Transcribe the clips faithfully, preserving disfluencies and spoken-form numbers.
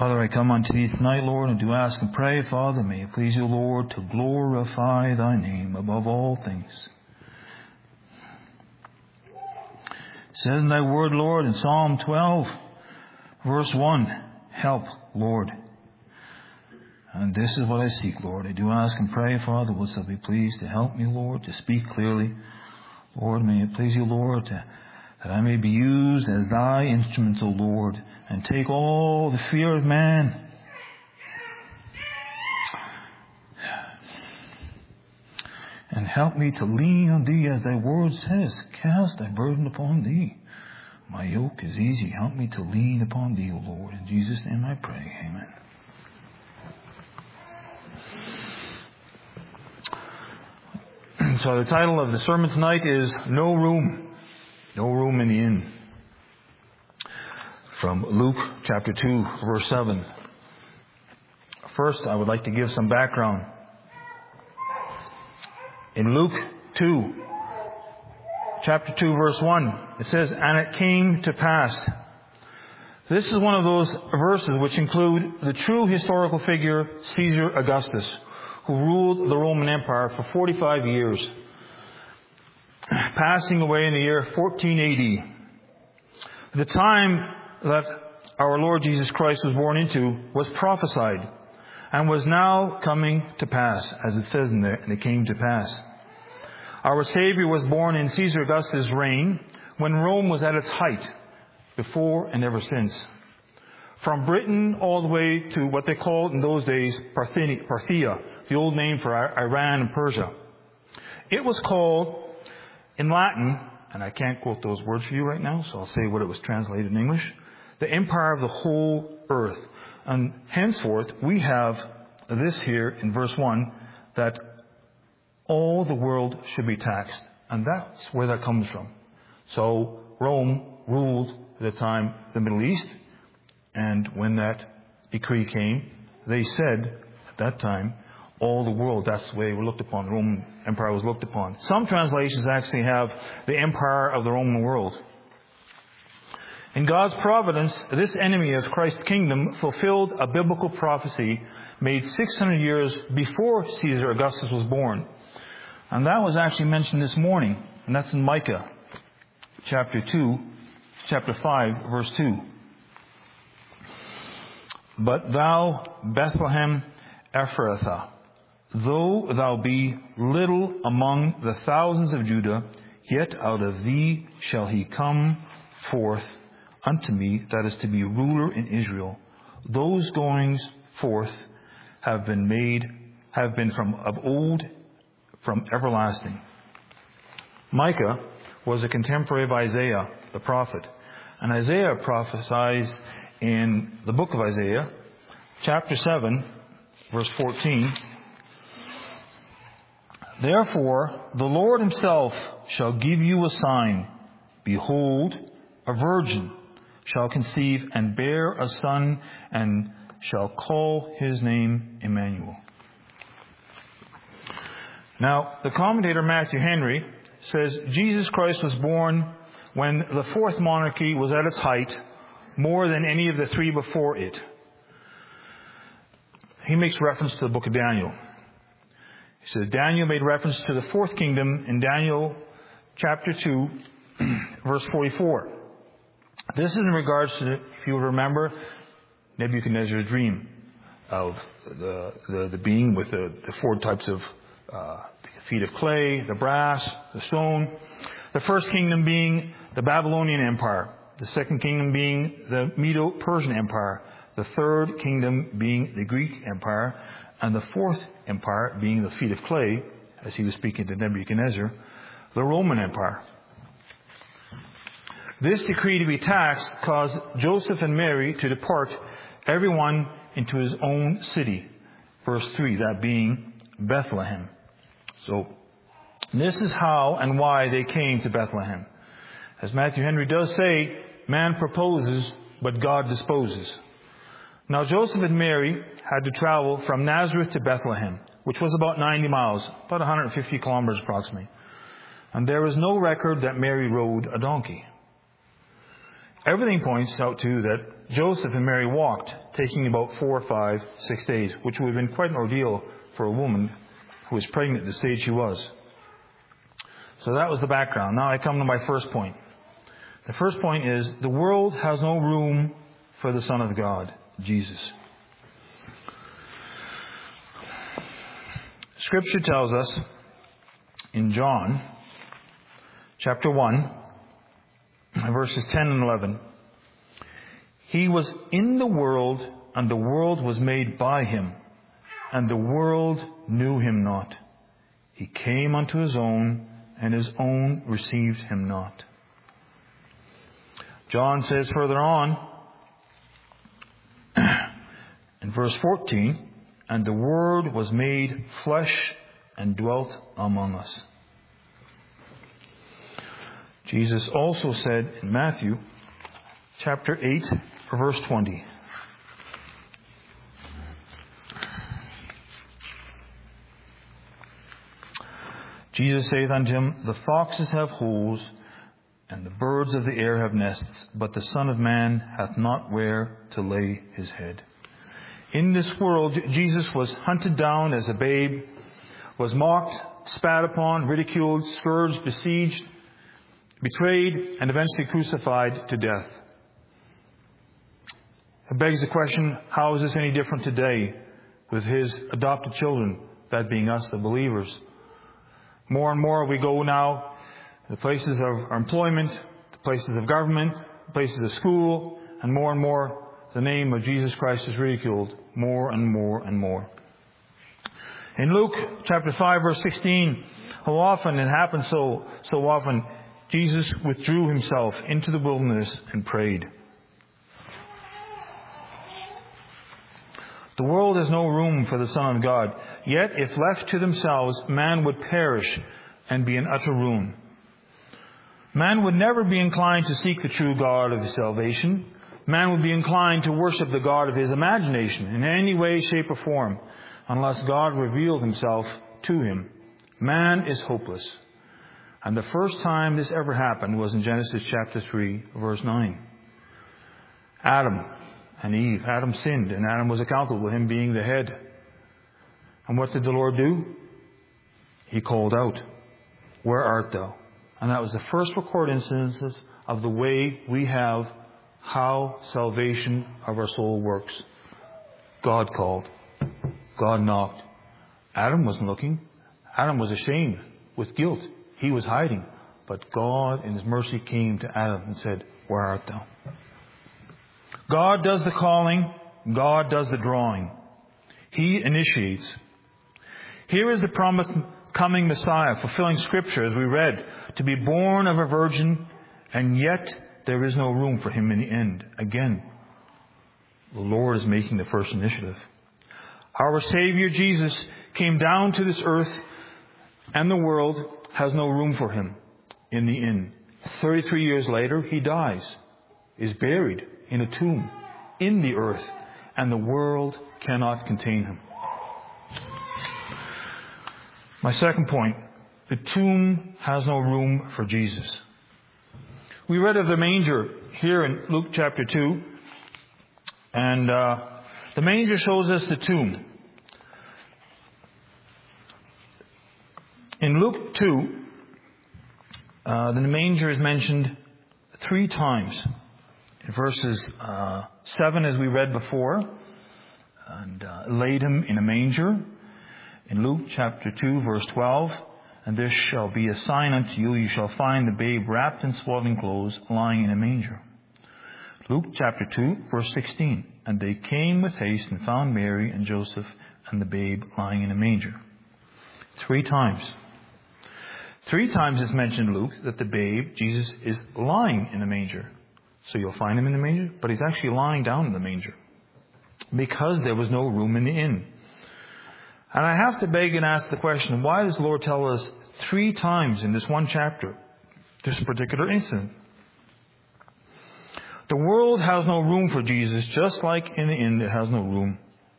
Father, I come unto Thee tonight, Lord, and do ask and pray, Father, may it please You, Lord, to glorify Thy name above all things. It says in Thy word, Lord, in Psalm twelve, verse one, help, Lord. And this is what I seek, Lord. I do ask and pray, Father, wouldst Thou be pleased to help me, Lord, to speak clearly. Lord, may it please You, Lord, to, that I may be used as Thy instrument, O Lord, and take all the fear of man. And help me to lean on Thee, as Thy word says, cast Thy burden upon Thee. My yoke is easy. Help me to lean upon Thee, O Lord. In Jesus' name I pray. Amen. So the title of the sermon tonight is No Room. No Room in the Inn. From Luke chapter two, verse seven. First, I would like to give some background. In Luke two, chapter two, verse one, it says, "And it came to pass." This is one of those verses which include the true historical figure, Caesar Augustus, who ruled the Roman Empire for forty-five years, passing away in the year fourteen A D. The time that our Lord Jesus Christ was born into was prophesied and was now coming to pass, as it says in there, and it came to pass. Our Savior was born in Caesar Augustus' reign when Rome was at its height, before and ever since. From Britain all the way to what they called in those days Parthia, the old name for Iran and Persia. It was called, in Latin, and I can't quote those words for you right now, so I'll say what it was translated in English, the empire of the whole earth. And henceforth, we have this here in verse one, that all the world should be taxed. And that's where that comes from. So Rome ruled at the time the Middle East. And when that decree came, they said at that time, all the world, that's the way we looked upon. The Roman Empire was looked upon. Some translations actually have the empire of the Roman world. In God's providence, this enemy of Christ's kingdom fulfilled a biblical prophecy made six hundred years before Caesar Augustus was born. And that was actually mentioned this morning. And that's in Micah chapter two, chapter five, verse two. "But thou, Bethlehem Ephrathah, though thou be little among the thousands of Judah, yet out of thee shall he come forth unto me, that is to be ruler in Israel. Those goings forth have been made, have been from of old, from everlasting." Micah was a contemporary of Isaiah, the prophet. And Isaiah prophesied in the book of Isaiah, chapter seven, verse fourteen, "Therefore the Lord himself shall give you a sign. Behold, a virgin shall conceive and bear a son, and shall call his name Emmanuel." Now, the commentator Matthew Henry says Jesus Christ was born when the fourth monarchy was at its height, more than any of the three before it. He makes reference to the book of Daniel. He says Daniel made reference to the fourth kingdom in Daniel chapter two, verse forty-four. This is in regards to, if you remember, Nebuchadnezzar's dream of the the, the being with the, the four types of uh, feet of clay, the brass, the stone. The first kingdom being the Babylonian Empire. The second kingdom being the Medo-Persian Empire. The third kingdom being the Greek Empire. And the fourth empire being the feet of clay, as he was speaking to Nebuchadnezzar, the Roman Empire. This decree to be taxed caused Joseph and Mary to depart, everyone into his own city. Verse three, that being Bethlehem. So, this is how and why they came to Bethlehem. As Matthew Henry does say, man proposes, but God disposes. Now, Joseph and Mary had to travel from Nazareth to Bethlehem, which was about ninety miles, about one hundred fifty kilometers approximately. And there is no record that Mary rode a donkey. Everything points out to that Joseph and Mary walked taking about four, five, six days, which would have been quite an ordeal for a woman who was pregnant at the stage she was. So that was the background. Now I come to my first point. The first point is, the world has no room for the Son of God, Jesus. Scripture tells us in John chapter one, verses ten and eleven, He was in the world, and the world was made by Him, and the world knew Him not. He came unto His own, and His own received Him not. John says further on, in verse fourteen, and the Word was made flesh and dwelt among us. Jesus also said in Matthew chapter eight, verse twenty, Jesus saith unto him, the foxes have holes, and the birds of the air have nests, but the Son of Man hath not where to lay his head. In this world, Jesus was hunted down as a babe, was mocked, spat upon, ridiculed, scourged, besieged, betrayed, and eventually crucified to death. It begs the question, how is this any different today with His adopted children, that being us, the believers? More and more we go now the places of our employment, the places of government, the places of school, and more and more the name of Jesus Christ is ridiculed more and more and more. In Luke chapter five, verse sixteen, how often it happened so so often, Jesus withdrew Himself into the wilderness and prayed. The world has no room for the Son of God. Yet, if left to themselves, man would perish and be in utter ruin. Man would never be inclined to seek the true God of his salvation. Man would be inclined to worship the God of his imagination in any way, shape, or form, unless God revealed Himself to him. Man is hopeless. And the first time this ever happened was in Genesis chapter three, verse nine. Adam and Eve. Adam sinned, and Adam was accountable, him being the head. And what did the Lord do? He called out, where art thou? And that was the first recorded instances of the way we have how salvation of our soul works. God called. God knocked. Adam wasn't looking. Adam was ashamed with guilt. He was hiding. But God in His mercy came to Adam and said, where art thou? God does the calling. God does the drawing. He initiates. Here is the promised coming Messiah, fulfilling Scripture as we read, to be born of a virgin, and yet there is no room for Him in the end. Again, the Lord is making the first initiative. Our Savior Jesus came down to this earth, and the world has no room for Him in the end. thirty-three years later, He dies, is buried in a tomb in the earth, and the world cannot contain Him. My second point, the tomb has no room for Jesus. We read of the manger here in Luke chapter two, and uh, the manger shows us the tomb. In Luke two, uh, the manger is mentioned three times. In verses uh, seven, as we read before, and uh, laid Him in a manger. In Luke chapter two, verse twelve, and there shall be a sign unto you, you shall find the babe wrapped in swaddling clothes, lying in a manger. Luke chapter two, verse sixteen, and they came with haste and found Mary and Joseph and the babe lying in a manger. Three times. Three times it's mentioned in Luke that the babe, Jesus, is lying in a manger. So you'll find Him in the manger, but He's actually lying down in the manger because there was no room in the inn. And I have to beg and ask the question, why does the Lord tell us three times in this one chapter this particular incident? The world has no room for Jesus, just like in the inn it has no room.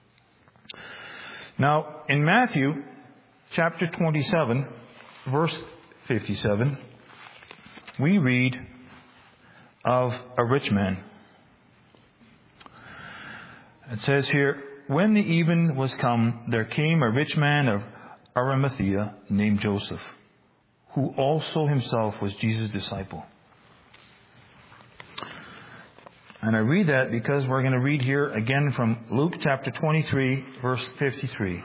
Now, in Matthew chapter twenty-seven, verse fifty-seven, we read of a rich man. It says here, when the even was come, there came a rich man of Arimathea named Joseph, who also himself was Jesus' disciple. And I read that because we're going to read here again from Luke chapter twenty-three, verse fifty-three.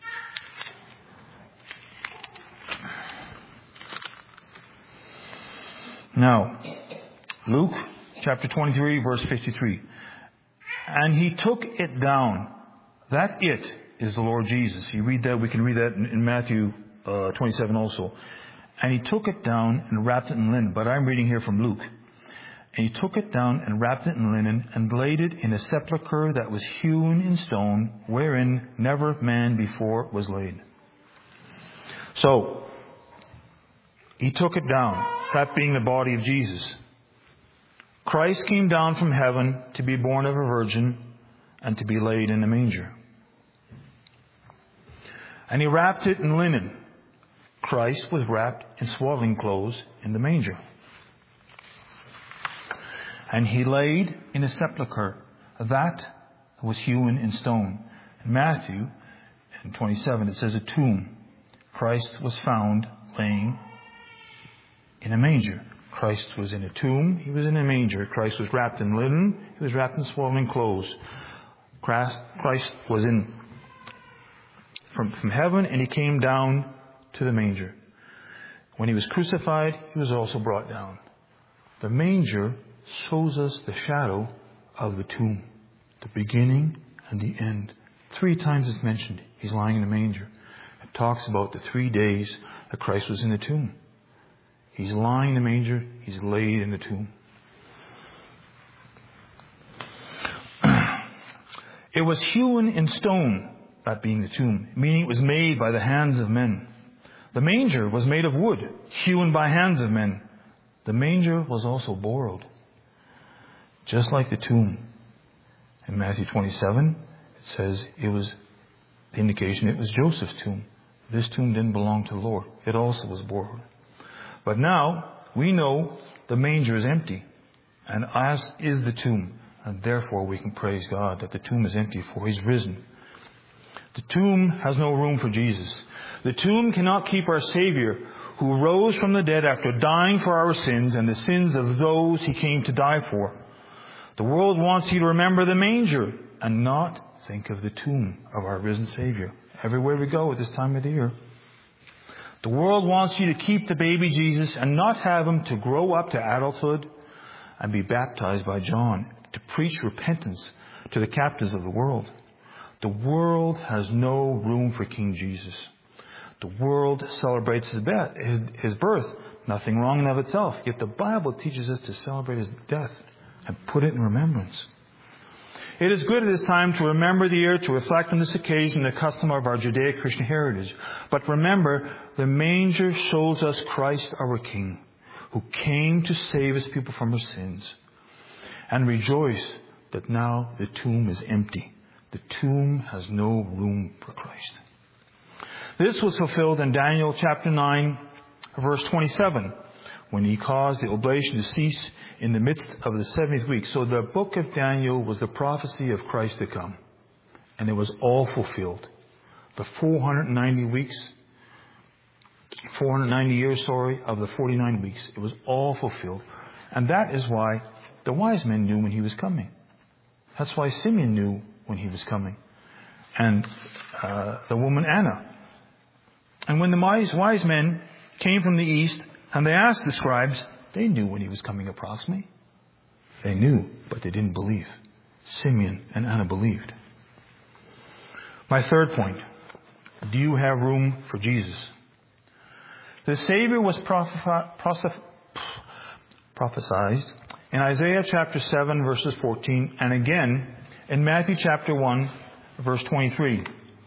Now, Luke chapter twenty-three, verse fifty-three. And he took it down. That it is the Lord Jesus. You read that, we can read that in, in Matthew uh, twenty-seven also. And he took it down and wrapped it in linen. But I'm reading here from Luke. And he took it down and wrapped it in linen and laid it in a sepulchre that was hewn in stone, wherein never man before was laid. So, he took it down, that being the body of Jesus. Christ came down from heaven to be born of a virgin and to be laid in a manger. And he wrapped it in linen. Christ was wrapped in swaddling clothes in the manger. And he laid in a sepulchre that was hewn in stone. In Matthew in twenty-seven it says a tomb. Christ was found laying in a manger. Christ was in a tomb. He was in a manger. Christ was wrapped in linen. He was wrapped in swaddling clothes. Christ was in from, from heaven, and he came down to the manger. When he was crucified, he was also brought down. The manger shows us the shadow of the tomb, the beginning and the end. Three times it's mentioned he's lying in a manger. It talks about the three days that Christ was in the tomb. He's lying in the manger. He's laid in the tomb. It was hewn in stone, that being the tomb, meaning it was made by the hands of men. The manger was made of wood, hewn by hands of men. The manger was also borrowed, just like the tomb. In Matthew twenty-seven, it says it was the indication it was Joseph's tomb. This tomb didn't belong to the Lord. It also was borrowed. But now we know the manger is empty, and as is the tomb. And therefore we can praise God that the tomb is empty, for He's risen. The tomb has no room for Jesus. The tomb cannot keep our Savior, who rose from the dead after dying for our sins and the sins of those He came to die for. The world wants you to remember the manger and not think of the tomb of our risen Savior everywhere we go at this time of the year. The world wants you to keep the baby Jesus and not have Him to grow up to adulthood and be baptized by John, to preach repentance to the captives of the world. The world has no room for King Jesus. The world celebrates his, be- his, his birth. Nothing wrong in of itself. Yet the Bible teaches us to celebrate His death and put it in remembrance. It is good at this time to remember the year, to reflect on this occasion, the custom of our Judeo-Christian heritage. But remember, the manger shows us Christ our King, who came to save His people from their sins. And rejoice that now the tomb is empty. The tomb has no room for Christ. This was fulfilled in Daniel chapter nine, verse twenty-seven, when He caused the oblation to cease in the midst of the seventieth week. So the book of Daniel was the prophecy of Christ to come. And it was all fulfilled. The four hundred ninety weeks, four hundred ninety years, sorry, of the forty-nine weeks. It was all fulfilled. And that is why the wise men knew when He was coming. That's why Simeon knew when He was coming. And uh, the woman Anna. And when the wise, wise men came from the east and they asked the scribes, they knew when He was coming approximately. They knew, but they didn't believe. Simeon and Anna believed. My third point. Do you have room for Jesus? The Savior was prophefi- prophefi- prophesied in Isaiah chapter seven, verses fourteen, and again in Matthew chapter one, verse twenty-three.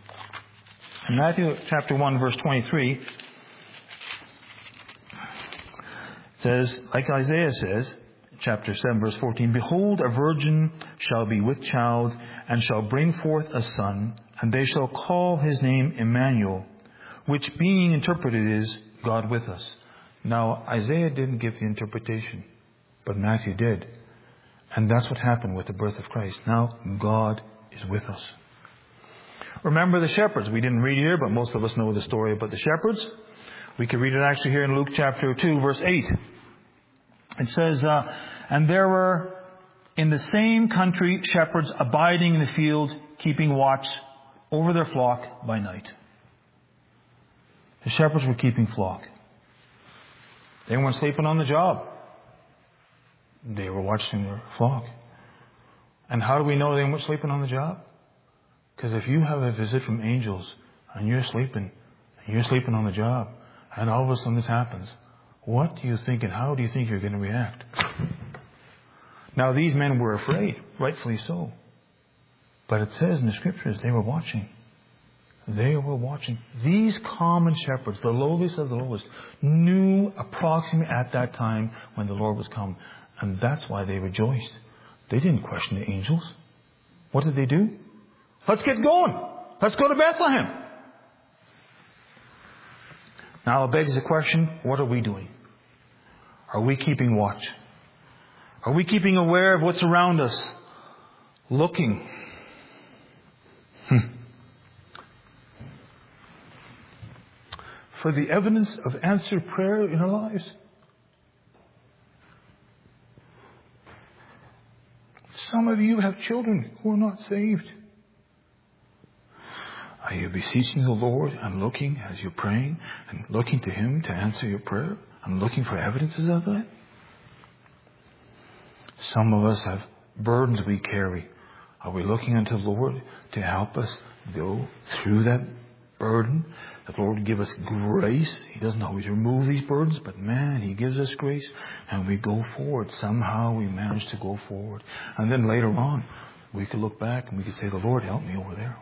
In Matthew chapter one, verse twenty-three, it says, like Isaiah says, chapter seven, verse fourteen, "Behold, a virgin shall be with child, and shall bring forth a son, and they shall call his name Emmanuel, which being interpreted is God with us." Now, Isaiah didn't give the interpretation, but Matthew did. And that's what happened with the birth of Christ. Now, God is with us. Remember the shepherds. We didn't read it here, but most of us know the story about the shepherds. We could read it actually here in Luke chapter two, verse eight. It says, uh, and there were in the same country shepherds abiding in the field, keeping watch over their flock by night. The shepherds were keeping flock. They weren't sleeping on the job. They were watching their flock. And how do we know they weren't sleeping on the job? Because if you have a visit from angels and you're sleeping, and you're sleeping on the job, and all of a sudden this happens, what do you think and how do you think you're going to react? Now these men were afraid, rightfully so. But it says in the scriptures they were watching. They were watching. These common shepherds, the lowliest of the lowest, knew approximately at that time when the Lord was come. And that's why they rejoiced. They didn't question the angels. What did they do? Let's get going. Let's go to Bethlehem. Now it begs the question, what are we doing? Are we keeping watch? Are we keeping aware of what's around us? Looking. Hmm. For the evidence of answered prayer in our lives. Some of you have children who are not saved. Are you beseeching the Lord and looking as you're praying and looking to Him to answer your prayer and looking for evidences of that? Some of us have burdens we carry. Are we looking unto the Lord to help us go through that burden? The Lord give us grace. He doesn't always remove these burdens, but man, He gives us grace and we go forward. Somehow we manage to go forward. And then later on, we could look back and we could say, the Lord help me over there.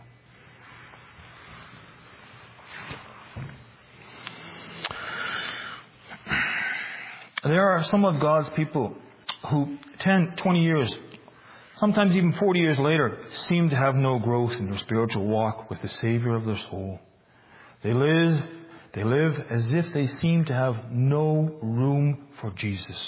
There are some of God's people who ten, twenty years, sometimes even forty years later, seem to have no growth in their spiritual walk with the Savior of their soul. They live, they live as if they seem to have no room for Jesus.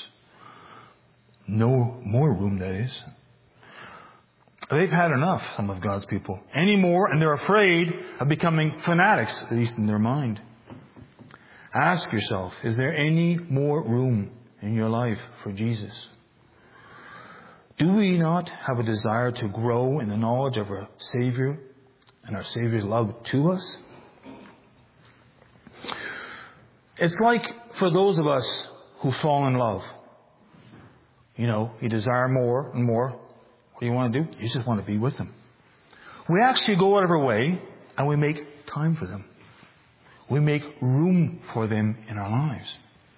No more room, that is. They've had enough, some of God's people, anymore, and they're afraid of becoming fanatics, at least in their mind. Ask yourself, is there any more room in your life for Jesus? Do we not have a desire to grow in the knowledge of our Savior and our Savior's love to us? It's like for those of us who fall in love. You know, you desire more and more. What do you want to do? You just want to be with them. We actually go out of our way and we make time for them. We make room for them in our lives.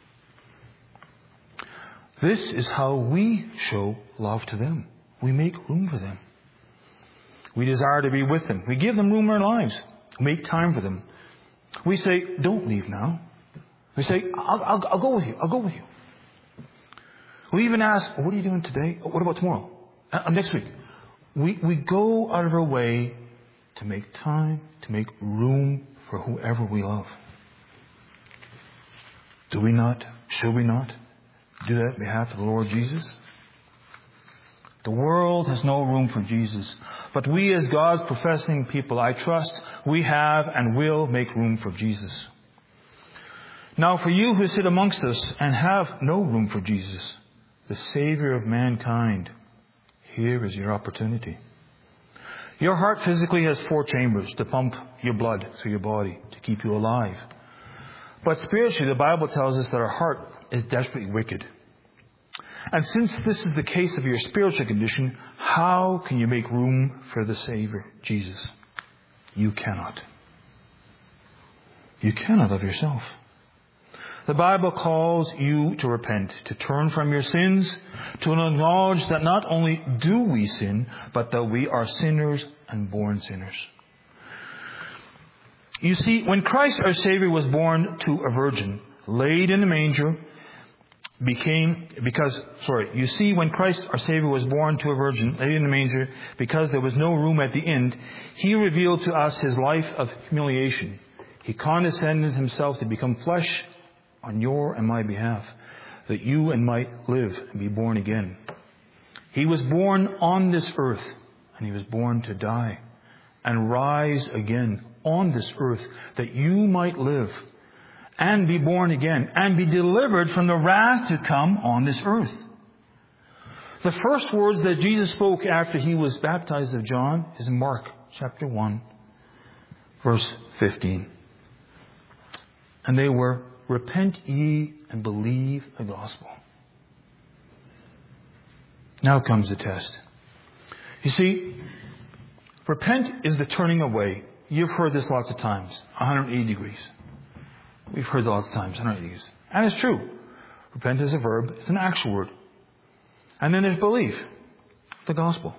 This is how we show love to them. We make room for them. We desire to be with them. We give them room in our lives. We make time for them. We say, don't leave now. We say, I'll, I'll, I'll go with you. I'll go with you. We even ask, oh, what are you doing today? Oh, what about tomorrow? Uh, next week. We, we go out of our way to make time, to make room for whoever we love. Do we not? Should we not do that on behalf of the Lord Jesus? The world has no room for Jesus. But we as God's professing people, I trust we have and will make room for Jesus. Now for you who sit amongst us and have no room for Jesus, the Savior of mankind, here is your opportunity. Your heart physically has four chambers to pump your blood through your body to keep you alive. But spiritually, the Bible tells us that our heart is desperately wicked. And since this is the case of your spiritual condition, how can you make room for the Savior, Jesus? You cannot. You cannot of yourself. The Bible calls you to repent, to turn from your sins, to acknowledge that not only do we sin, but that we are sinners and born sinners. You see, when Christ our Savior was born to a virgin, laid in a manger, became, because, sorry, you see, when Christ our Savior was born to a virgin, laid in a manger, because there was no room at the inn, He revealed to us His life of humiliation. He condescended Himself to become flesh on your and my behalf, that you and might live and be born again. He was born on this earth, and He was born to die and rise again on this earth that you might live and be born again and be delivered from the wrath to come on this earth. The first words that Jesus spoke after He was baptized of John is in Mark chapter one, verse fifteen. And they were, "Repent ye and believe the gospel." Now comes the test. You see, repent is the turning away. You've heard this lots of times. one hundred eighty degrees. We've heard lots of times. one hundred eighty degrees. And it's true. Repent is a verb. It's an actual word. And then there's belief. The gospel.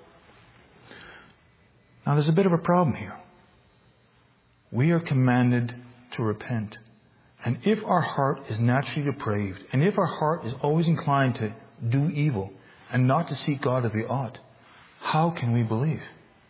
Now there's a bit of a problem here. We are commanded to repent. And if our heart is naturally depraved, and if our heart is always inclined to do evil and not to seek God as we ought, how can we believe?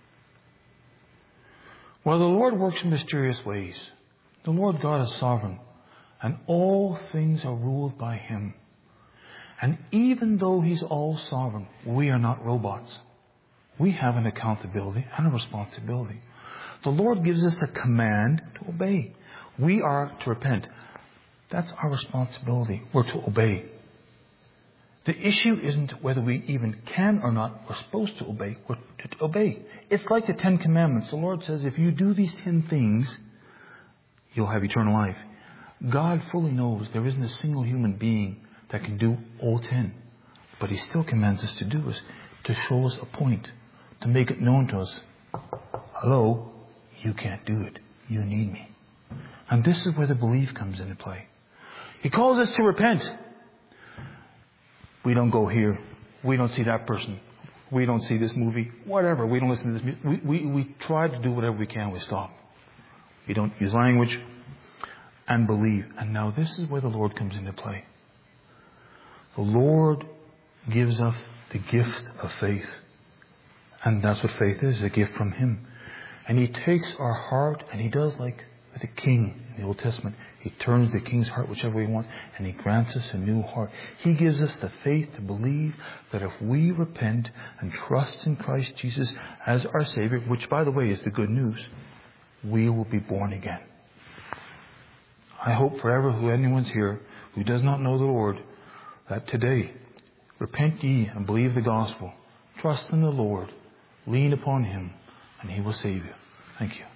Well, the Lord works in mysterious ways. The Lord God is sovereign, and all things are ruled by Him. And even though He's all sovereign, we are not robots. We have an accountability and a responsibility. The Lord gives us a command to obey. We are to repent. That's our responsibility. We're to obey. The issue isn't whether we even can or not. We're supposed to obey. We're to obey. It's like the Ten Commandments. The Lord says, if you do these ten things, you'll have eternal life. God fully knows there isn't a single human being that can do all ten. But He still commands us to do it, to show us a point, to make it known to us. Hello, you can't do it. You need me. And this is where the belief comes into play. He calls us to repent. We don't go here. We don't see that person. We don't see this movie. Whatever. We don't listen to this music. We, we, we try to do whatever we can. We stop. We don't use language and believe. And now this is where the Lord comes into play. The Lord gives us the gift of faith. And that's what faith is, a gift from Him. And He takes our heart and He does like with the king in the Old Testament. He turns the king's heart whichever way we want, and He grants us a new heart. He gives us the faith to believe that if we repent and trust in Christ Jesus as our Savior, which by the way is the good news, we will be born again. I hope forever who anyone's here who does not know the Lord, that today, repent ye and believe the gospel. Trust in the Lord. Lean upon Him, and He will save you. Thank you.